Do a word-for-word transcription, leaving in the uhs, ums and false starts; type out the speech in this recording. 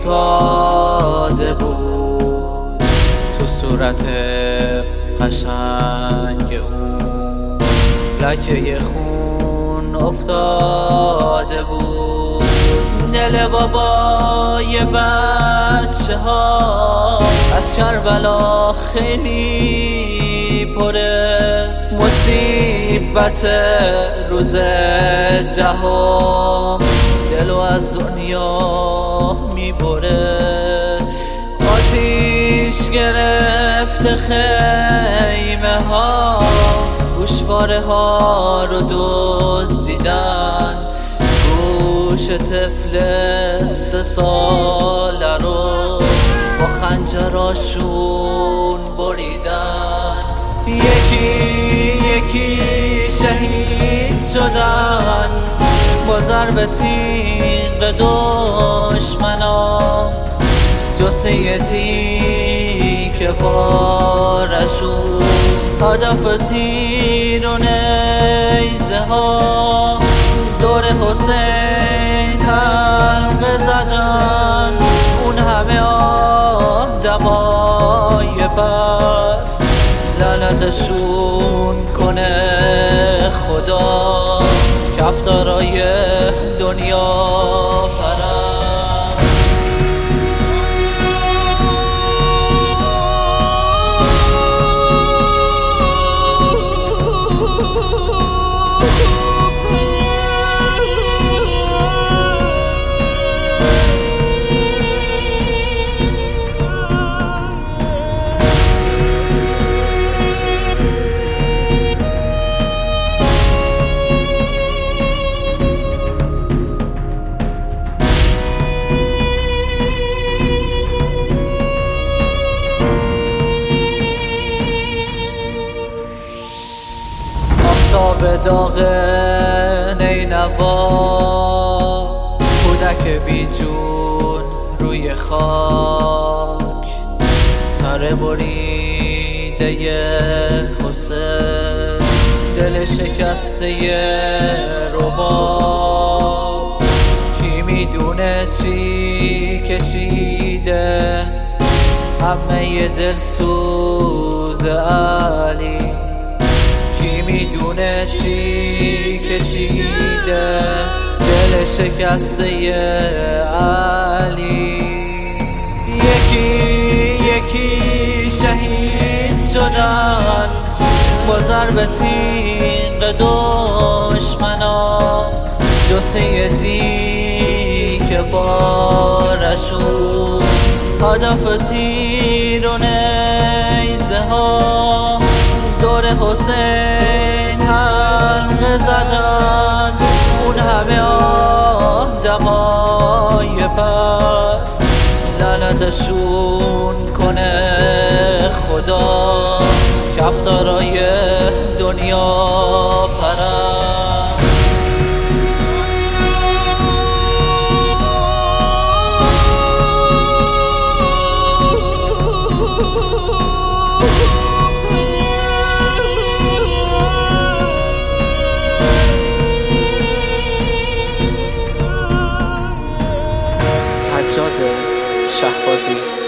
افتاده بود تو صورت قشنگ اون، لکه خون افتاده بود. دل بابای بچه ها از کربلا خیلی پره، مصیبت روز دهم دلو از دنیا میبره. آتیش گرفته خیمه ها، گوشواره ها رو دزدیدن، گوش طفل سه ساله رو با خنجراشون بریدن. یکی یکی شهید شدن با ضرب تیغ دشمنا، جثه تیک پارشون هدف تیر و نیزه ها. دور حسین حلقه زدن اون همه آدمای بس، لعنتشون کنه خدا کفتارای دنیا پرست. به داغ نینوا، کودک بی جون روی خاک، سر بریده حسین، دل شکسته رباب. کی میدونه چی کشیده همه دل سوز علی، کی میدونه چی کشیده دل شکسته علی. یکی یکی شهید شدن با ضرب تیغ دشمنا، جثه تیک پارشون هدف تیر و نیزه ها. دور حسین حلقه زدن اون همه آدمای بس، لعنتشون کنه خدا کفتارای دنیا پرست. سجاد شهبازی.